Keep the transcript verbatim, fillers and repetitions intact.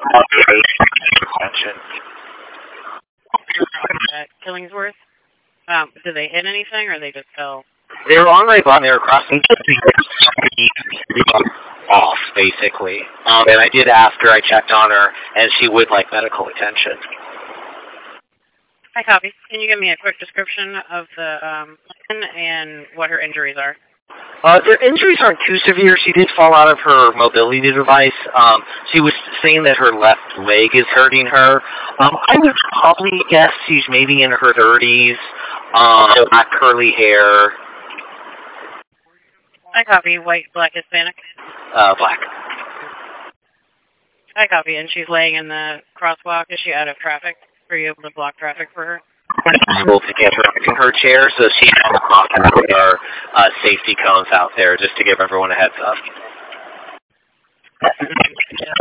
At Killingsworth? Um, did they hit anything, or they just fell? They were on right on. They were crossing off, basically. Um, and I did ask her. I checked on her, and she would like medical attention. I copy. Can you give me a quick description of the um and what her injuries are? Uh, their injuries aren't too severe. She did fall out of her mobility device. Um, she was saying that her left leg is hurting her. Um, I would probably guess she's maybe in her thirties. Um, black curly hair. I copy. White, black, Hispanic? Uh, black. I copy. And she's laying in the crosswalk. Is she out of traffic? Were you able to block traffic for her? Able to get her in her chair, so she's on the clock. There are uh, safety cones out there just to give everyone a heads up.